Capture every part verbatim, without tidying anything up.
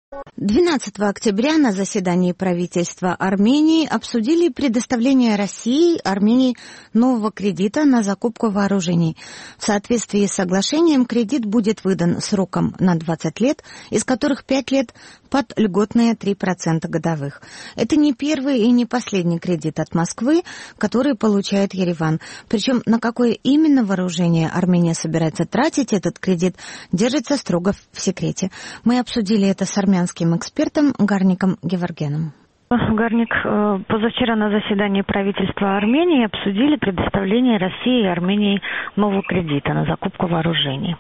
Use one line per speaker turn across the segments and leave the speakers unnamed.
двенадцатого октября на заседании правительства Армении обсудили предоставление России Армении нового кредита на закупку вооружений. В соответствии с соглашением кредит будет выдан сроком на двадцать лет, из которых пять лет под льготные три процента годовых. Это не первый и не последний кредит от Москвы, который получает Ереван. Причем на какое именно вооружение Армения собирается тратить этот кредит, держится строго в секрете. Мы обсудили это с армянским экспертом Гарником Геворгяном.
Гарник, позавчера на заседании правительства Армении обсудили предоставление России и Армении нового кредита на закупку вооружений.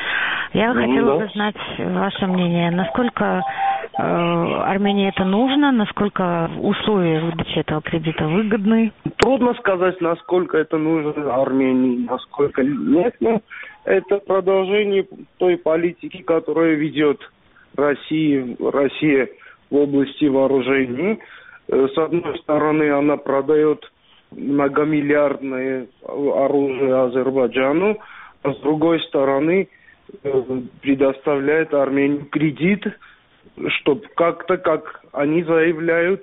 Я
ну,
хотела
да.
бы знать ваше мнение, насколько э, Армении это нужно, насколько условия выдачи этого кредита выгодны?
Трудно сказать, насколько это нужно Армении, насколько нет, но это продолжение той политики, которая ведет Россия, Россия в области вооружений. С одной стороны, она продает многомиллиардное оружие Азербайджану, а с другой стороны, предоставляет Армении кредит, чтобы как-то, как они заявляют,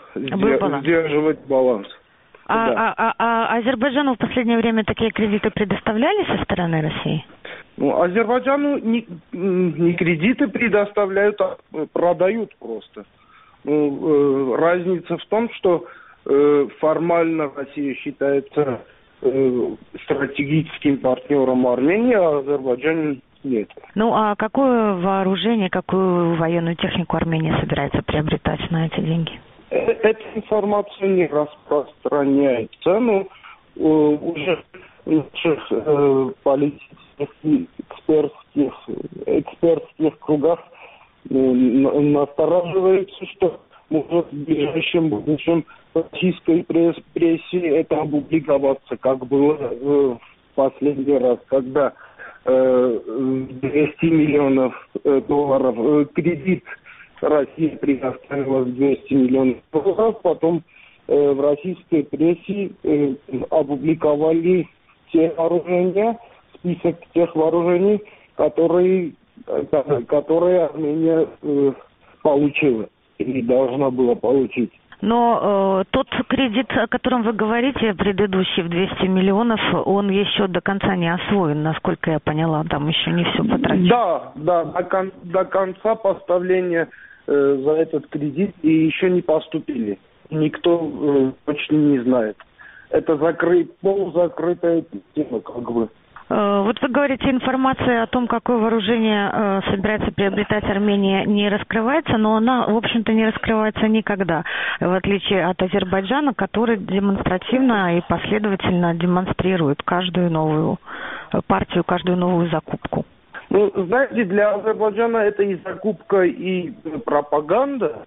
сдерживать баланс.
А,
да.
а, а, а Азербайджану в последнее время такие кредиты предоставляли со стороны России?
Ну, Азербайджану не, не кредиты предоставляют, а продают просто. Ну, э, разница в том, что э, формально Россия считается э, стратегическим партнером Армении, а Азербайджан нет.
Ну, а какое вооружение, какую военную технику Армения собирается приобретать на эти деньги?
Эта информация не распространяется, но э, уже в наших э, политических и экспертских, экспертских кругах э, настораживается, что может в ближайшем будущем в российской пресс, прессе это опубликоваться, как было э, в последний раз, когда э, двести миллионов э, долларов э, кредит Россия предоставила двести миллионов долларов, потом э, в российской прессе э, опубликовали те вооружения, список тех вооружений, которые, э, которые Армения э, получила или должна была получить.
Но э, тот кредит, о котором вы говорите, предыдущий в двести миллионов, он еще до конца не освоен, насколько я поняла, там еще не все потрачено.
Да, да, до, кон- до конца поставления э, за этот кредит и еще не поступили. Никто э, точно не знает. Это закрыт, полузакрытая тема, как бы.
Вот вы говорите, информация о том, какое вооружение э, собирается приобретать Армения, не раскрывается, но она, в общем-то, не раскрывается никогда, в отличие от Азербайджана, который демонстративно и последовательно демонстрирует каждую новую партию, каждую новую закупку.
Ну, знаете, для Азербайджана это и закупка, и пропаганда,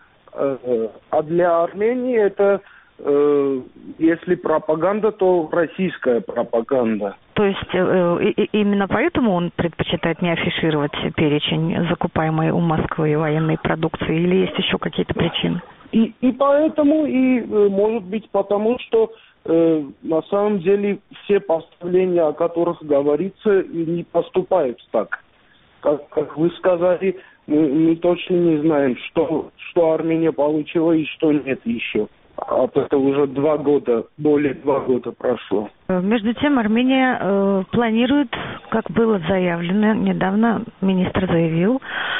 э, а для Армении это, э, если пропаганда, то российская пропаганда.
То есть э, и, именно поэтому он предпочитает не афишировать перечень закупаемой у Москвы военной продукции, или есть еще какие-то причины?
И, и поэтому, и может быть потому, что э, на самом деле все поставления, о которых говорится, не поступают так. Как, как вы сказали, мы, мы точно не знаем, что, что Армения получила и что нет еще. А это уже два года, более два года прошло.
Между тем, Армения э, планирует, как было заявлено недавно, министр заявил,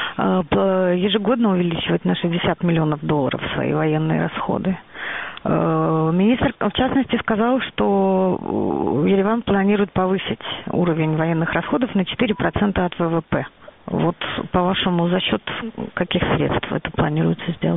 э, ежегодно увеличивать на шестьдесят миллионов долларов свои военные расходы. Э, министр, в частности, сказал, что Ереван планирует повысить уровень военных расходов на четыре процента от вэ вэ пэ. Вот, по-вашему, за счет каких средств это планируется сделать?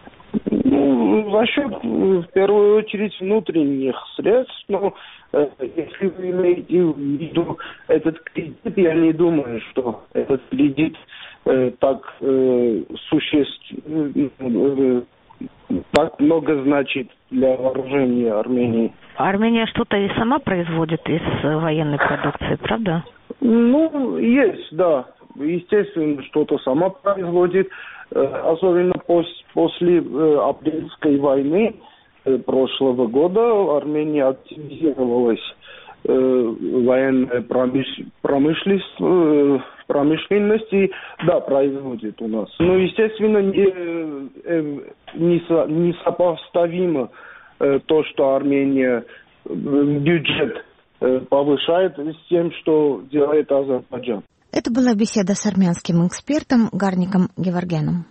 Ну, за счет, в первую очередь, внутренних средств, но э, если вы имеете в виду этот кредит, я не думаю, что этот кредит э, так э, существенно, э, так много значит для вооружения Армении.
Армения что-то и сама производит из военной продукции, правда?
Ну, есть, да. Естественно, что-то сама производит. Особенно пос- после э, апрельской войны э, прошлого года Армения активизировалась э, военная промыш- промышленность, э, промышленности, да, производит у нас. Но, естественно, не, не, со, не сопоставимо то, что Армения бюджет повышает, с тем, что делает Азербайджан.
Это была беседа с армянским экспертом Гарником Геворгяном.